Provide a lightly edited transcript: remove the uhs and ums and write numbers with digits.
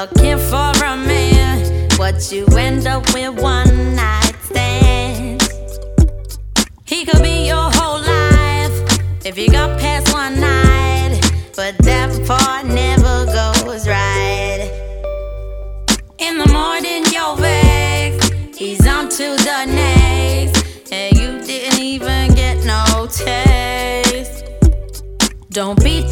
looking for a man, but you end up with one night stands. He could be your whole life if you got past one night, but that part never goes right. In the morning you're vexed, he's on to the next, and you didn't even get no taste. Don't be